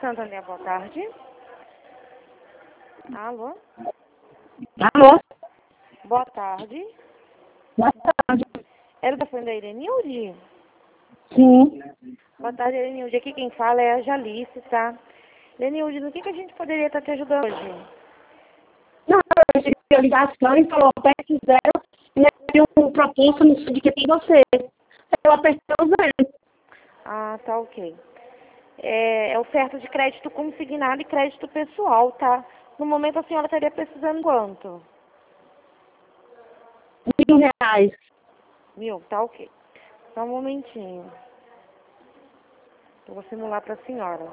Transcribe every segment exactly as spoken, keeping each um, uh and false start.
Santander, boa tarde. Alô? Alô? Boa tarde. Boa tarde. Era da fã da Irenilde? Sim. Boa tarde, Irenilde. Aqui quem fala é a Jalice, tá? Irenilde, no que, que a gente poderia estar te ajudando hoje? Não, eu recebi a ligação e falou, aperte zero, e eu um proposto no de que tem você. Eu apertei o zero. Ah, tá ok. É, é oferta de crédito consignado e crédito pessoal, tá? No momento a senhora estaria precisando quanto? Mil reais. Mil, tá ok. Só um momentinho. Eu vou simular para a senhora.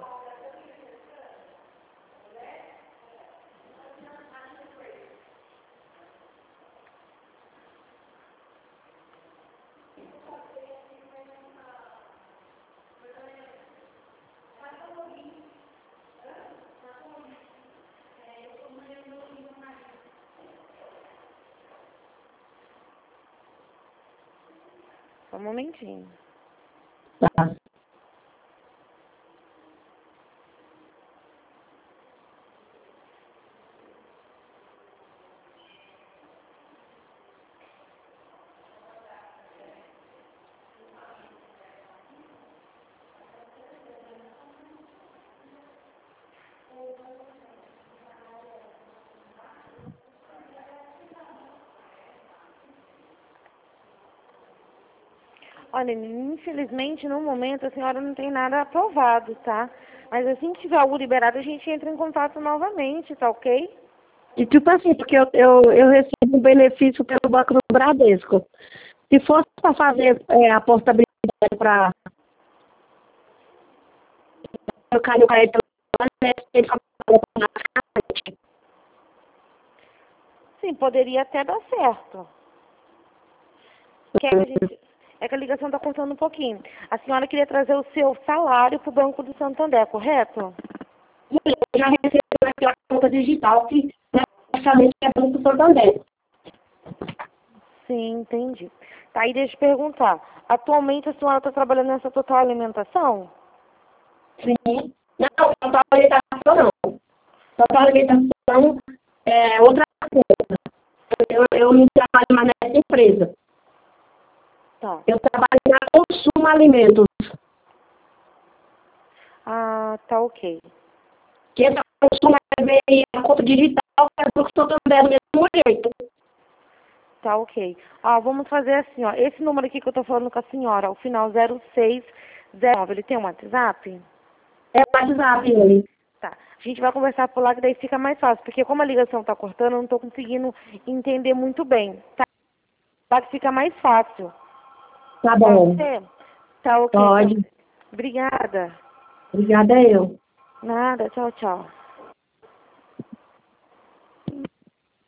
Só um momentinho. Tá. Olha, infelizmente, no momento, a senhora não tem nada aprovado, tá? Mas assim que tiver algo liberado, a gente entra em contato novamente, tá ok? E tipo assim, porque eu, eu, eu recebo um benefício pelo Banco do Bradesco. Se fosse para fazer é, a portabilidade para eu cair no crédito, ele só na caixa. Sim, poderia até dar certo. Quer que a gente... É que a ligação está cortando um pouquinho. A senhora queria trazer o seu salário para o Banco do Santander, correto? Eu já recebi aquela conta digital que praticamente é Banco do Santander. Sim, entendi. Tá, aí deixa eu perguntar. Atualmente a senhora está trabalhando nessa total alimentação? Sim. Não, total alimentação não. Total alimentação é outra coisa. Eu, eu não trabalho mais nessa empresa. Tá. Eu trabalho na Consumo Alimentos. Ah, tá ok. Que essa Consumo é a conta digital, que é do Santander do mesmo jeito. Tá ok. Ah, vamos fazer assim, ó. Esse número aqui que eu tô falando com a senhora, o final zero seis zero nove, ele tem um WhatsApp? É o WhatsApp ele. Tá. A gente vai conversar por lá que daí fica mais fácil, porque como a ligação tá cortando, eu não tô conseguindo entender muito bem. Tá? Lá que fica mais fácil. Tá Pode bom. ser? Tá ok, então. Pode. Obrigada. Obrigada eu. Nada, tchau, tchau.